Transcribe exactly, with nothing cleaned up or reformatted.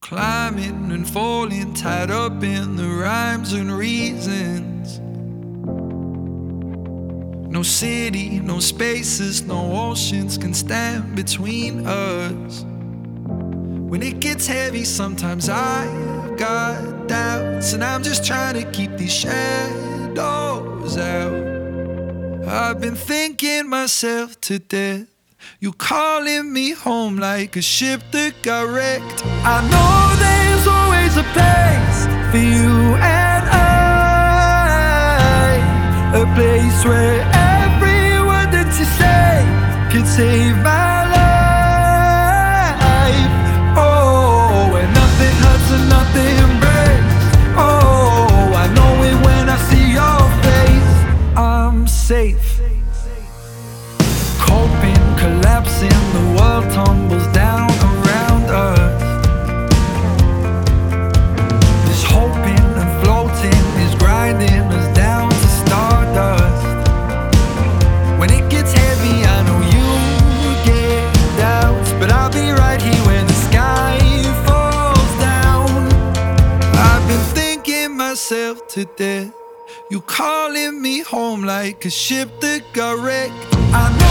Climbing and falling, tied up in the rhymes and reasons. No city, no spaces, no oceans can stand between us. When it gets heavy, sometimes I've got doubts, and I'm just trying to keep these shadows out. I've been thinking myself to death. You calling me home like a ship that got wrecked. I know there's always a place for you and I, a place where every word that you say could save my life. Oh, where nothing hurts and nothing breaks. Oh, I know it when I see your face. I'm safe. Coping, collapsing, the world tumbles down around us. This hoping and floating is grinding us down to stardust. When it gets heavy, I know you get doubts, but I'll be right here when the sky falls down. I've been thinking myself to death. You calling me home like a ship that got wrecked. I know